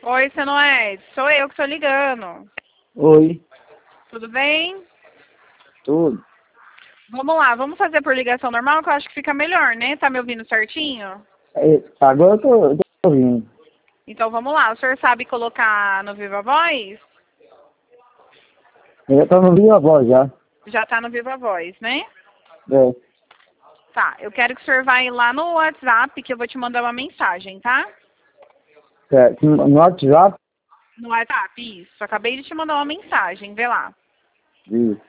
Oi, você não é? Sou eu que tô ligando. Oi, Tudo bem? tudo? Vamos lá, vamos fazer por ligação normal que eu acho que fica melhor, né? Tá me ouvindo certinho? Agora eu tô ouvindo. Então vamos lá. O senhor sabe colocar no Viva Voz? Eu já tô no Viva Voz já. Já tá no Viva Voz, né? É, Tá, eu quero que o senhor vá lá no WhatsApp que eu vou te mandar uma mensagem, tá? no WhatsApp, No WhatsApp, isso. Acabei de te mandar uma mensagem, vê lá. isso.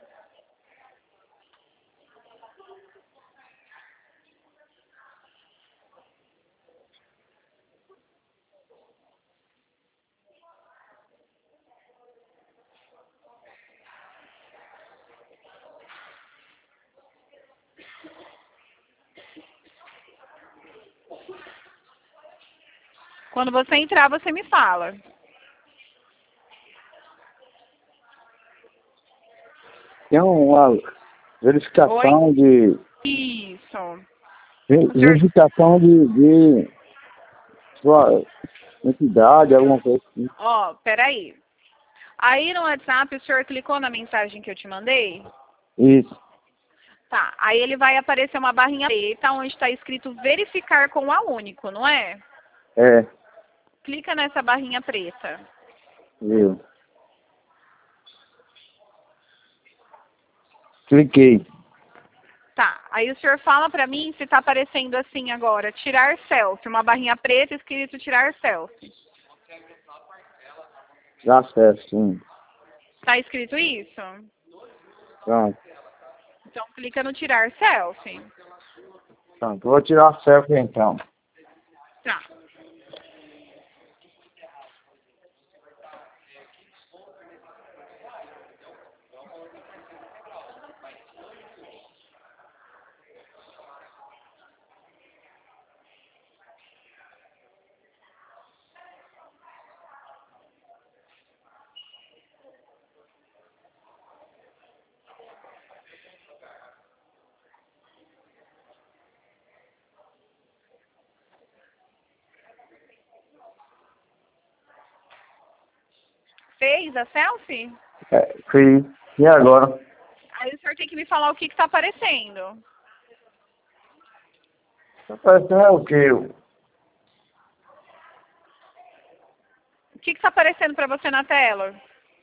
Quando você entrar, você me fala. Tem uma verificação Oi? de... Isso. O senhor... Verificação de sua entidade, alguma coisa assim. Ó, peraí. Aí no WhatsApp o senhor clicou na mensagem que eu te mandei? Isso. Tá, aí ele vai aparecer uma barrinha preta onde está escrito verificar com a Único, não é? É, Clica nessa barrinha preta. viu? Cliquei. Tá, aí o senhor fala pra mim se tá aparecendo assim agora, tirar selfie, uma barrinha preta escrito tirar selfie. Dá acesso, sim. Tá escrito isso? Pronto. Então clica no tirar selfie. Pronto, vou tirar a selfie então. Tá. Fez a selfie? Fiz. E agora? Aí o senhor tem que me falar o que tá aparecendo. Tá parecendo o quê? O que tá aparecendo pra você na tela?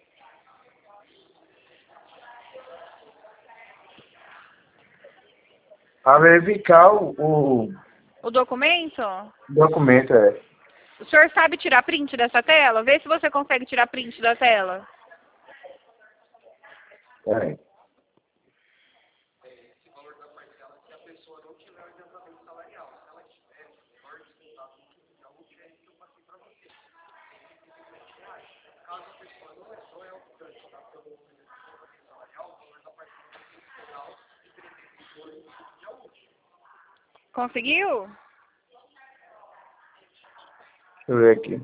Para verificar o O documento? documento, é. O senhor sabe tirar print dessa tela? Vê se você consegue tirar print da tela. É. Conseguiu? Deixa eu ver aqui.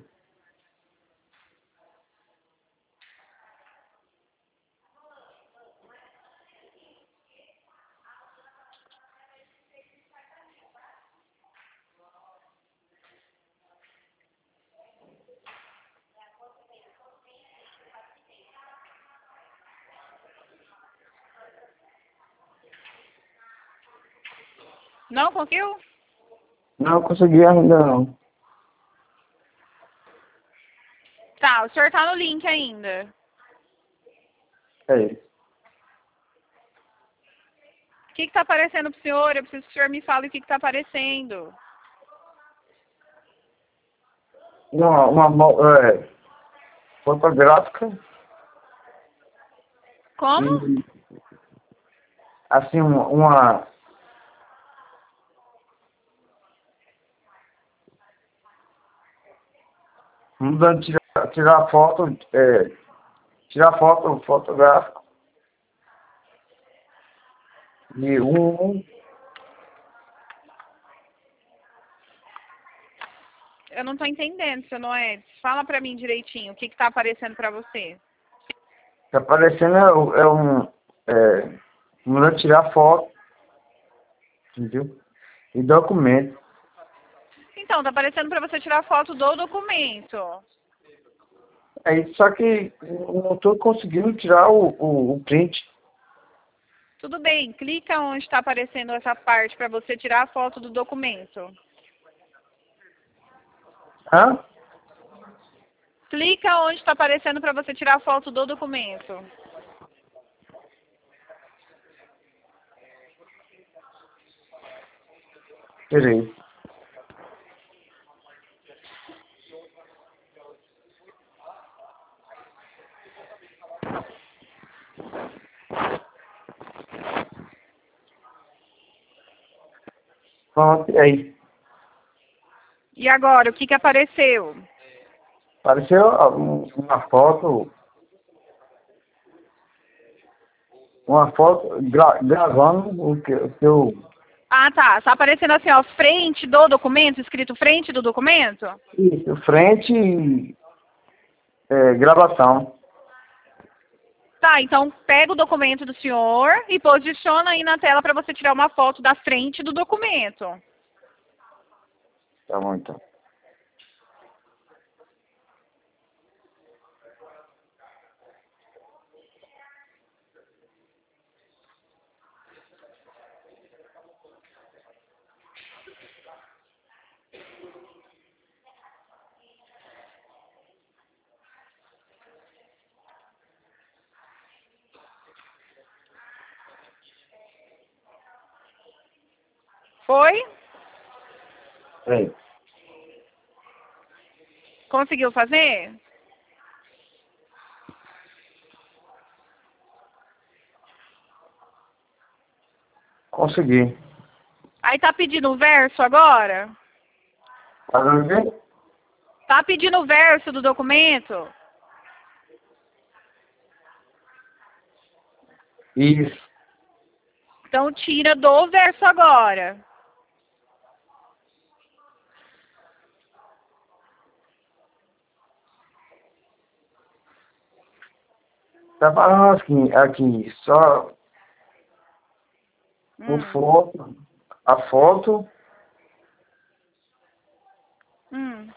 Não conseguiu? Não consegui ainda não. Tá, o senhor tá no link ainda. É. O que tá aparecendo pro senhor? Eu preciso que o senhor me fale o que tá aparecendo. Uma fotográfica Como? e assim uma mudando tirar foto, tirar foto fotográfico de Eu não tô entendendo, seu Noé. Fala pra mim direitinho o que tá aparecendo pra você. tá aparecendo mudando tirar foto, entendeu? E documento. Então, tá aparecendo pra você tirar foto do documento. Aí, só que eu não estou conseguindo tirar o print. Tudo bem, clica onde está aparecendo essa parte para você tirar a foto do documento. Hã? Clica onde está aparecendo para você tirar a foto do documento. Peraí. Pronto, aí. E agora, o que apareceu? Apareceu uma foto gravando o que eu... Ah, tá. Está aparecendo assim, ó, frente do documento, escrito frente do documento? Isso, frente e gravação. Tá, então pega o documento do senhor e posiciona aí na tela para você tirar uma foto da frente do documento. Tá bom, então. Foi? Peraí. Conseguiu fazer? Consegui. Aí tá pedindo o verso agora? Fazendo o quê? Tá pedindo o verso do documento? Isso. Então tira do verso agora. Tá falando aqui, só o Hum. foto, a foto, Hum.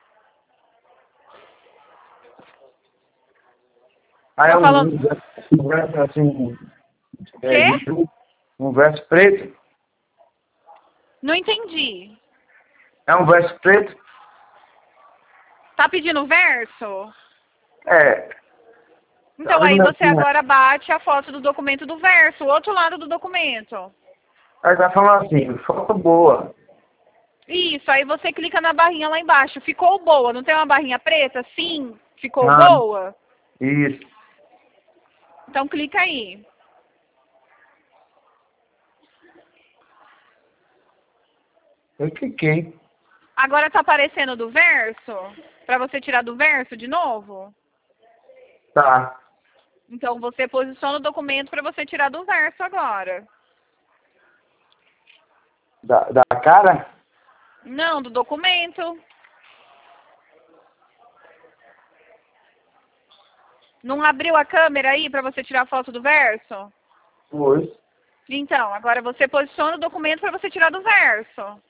aí é Tá falando... um verso assim, Quê? de preto, um verso preto, Não entendi. é um verso preto, Tá pedindo o verso? é, tá Então aí vendo você assim, né? agora bate a foto do documento do verso, o outro lado do documento. Aí tá falando assim, foto boa, Isso, aí você clica na barrinha lá embaixo. Ficou boa, não tem uma barrinha preta? Sim, ficou ah, boa? isso, Então clica aí. eu cliquei, Agora tá aparecendo do verso? Pra você tirar do verso de novo? tá, Então você posiciona o documento para você tirar do verso agora. da cara, Não, do documento. Não abriu a câmera aí para você tirar a foto do verso? pois, Então, agora você posiciona o documento para você tirar do verso.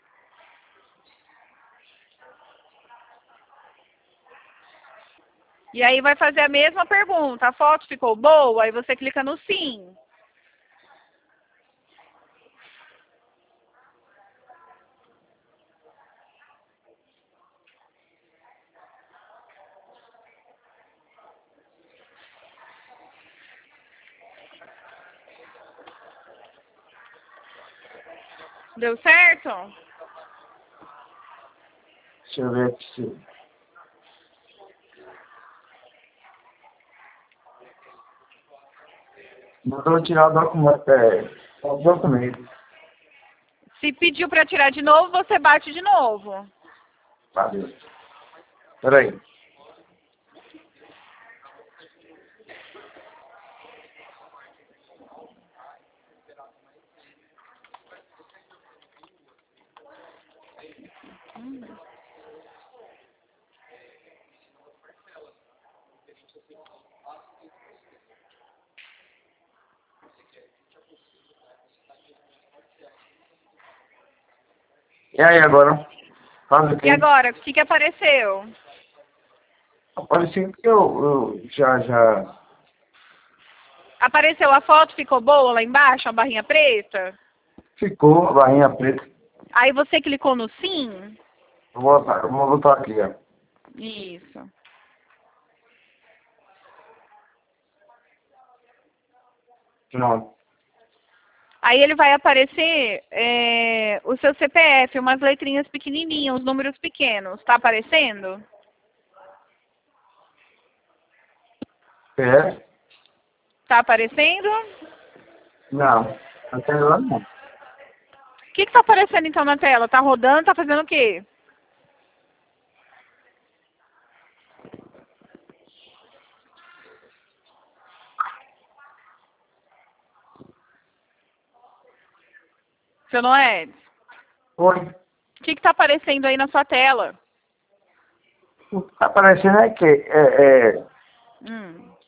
E aí vai fazer a mesma pergunta. A foto ficou boa? Aí você clica no sim. Deu certo? deixa eu ver aqui se... Mandou tirar o documento. Se pediu para tirar de novo, você bate de novo. Valeu. Peraí. E aí agora? Faz o E quê? agora, o que apareceu? Parecia que eu já Apareceu a foto, ficou boa lá embaixo, a barrinha preta? ficou a barrinha preta. Aí você clicou no sim? Eu vou botar aqui, ó. Isso. Pronto. Aí ele vai aparecer o seu CPF, umas letrinhas pequenininhas, uns números pequenos. Tá aparecendo? É? Tá aparecendo? Não. Até lá não. O que que tá aparecendo então na tela? Tá rodando, tá fazendo o quê? Seu Noé? Oi. O que que tá aparecendo aí na sua tela? O que tá aparecendo é que Hum.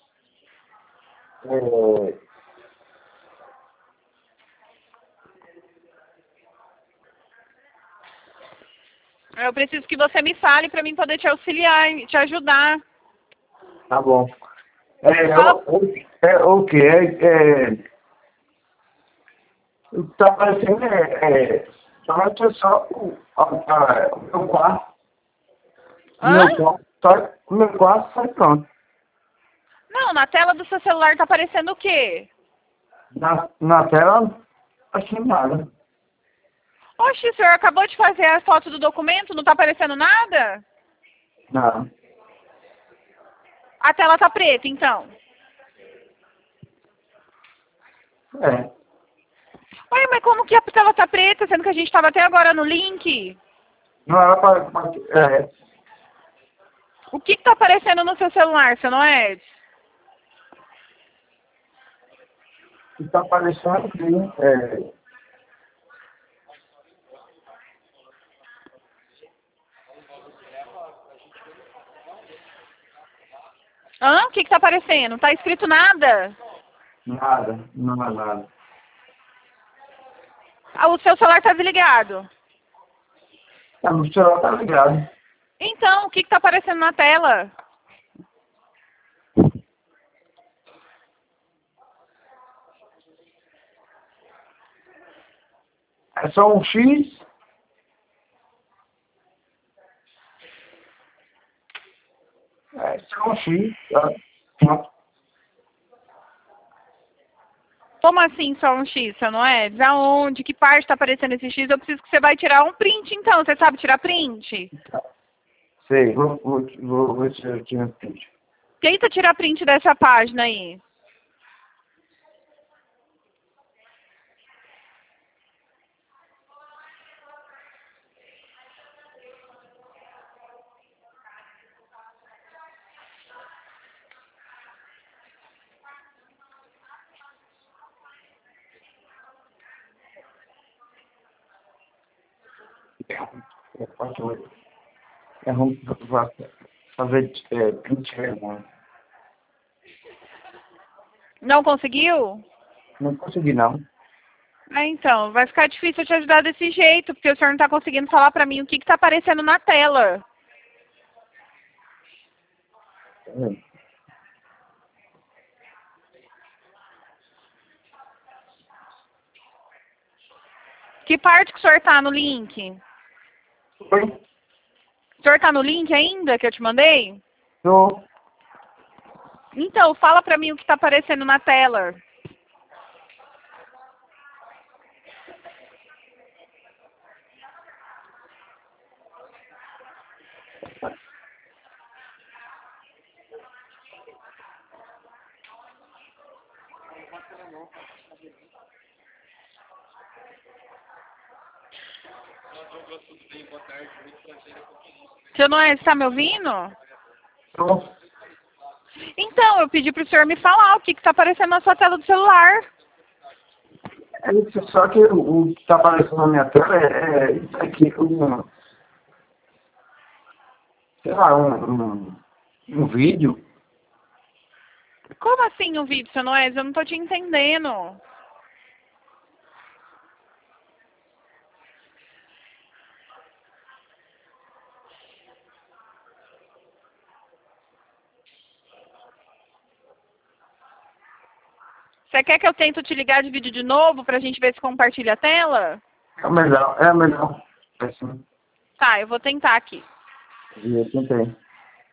é, Eu preciso que você me fale para mim poder te auxiliar, te ajudar. tá bom. É, Fala. o que? O que tá aparecendo somente só o meu quarto. O Hã? meu quarto, o meu quarto sai pronto. Não, na tela do seu celular tá aparecendo o quê? Na tela, assim nada. Oxe, o senhor acabou de fazer a foto do documento, não tá aparecendo nada? Não. A tela tá preta, então. É. Ué, mas como que a tela tá preta, sendo que a gente tava até agora no link? Não era O que que tá aparecendo no seu celular, seu Noé? tá aparecendo aqui. Hã? O que que tá aparecendo? Não tá escrito nada. Nada, não é nada. Ah, o seu celular tá desligado. Tá, o celular tá ligado. Então, o que que tá aparecendo na tela? É só um X. É só um X. Tá? Pronto. Como assim só um X, seu Noé? Aonde? Que parte tá aparecendo esse X? Eu preciso que você vai tirar um print, então. Você sabe tirar print? Sei, vou tirar aqui um print. Tenta tirar print dessa página aí. É ruim pra fazer print vergonha. Não conseguiu? Não consegui, não. Ah, então, vai ficar difícil eu te ajudar desse jeito, porque o senhor não tá conseguindo falar pra mim o que que tá aparecendo na tela. É. Que parte que o senhor tá no link? Oi? O senhor tá no link ainda que eu te mandei? Tô. Então, fala pra mim o que tá aparecendo na tela. Seu Noé, você tá me ouvindo? Tô. Então, eu pedi pro senhor me falar o que que tá aparecendo na sua tela do celular. É isso, só que o que tá aparecendo na minha tela é isso aqui, sei lá, um vídeo. Como assim um vídeo, seu Noé? Eu não tô te entendendo. Você quer que eu tente te ligar de vídeo de novo pra gente ver se compartilha a tela? É melhor, é melhor. É assim. Tá, eu vou tentar aqui. Eu tentei.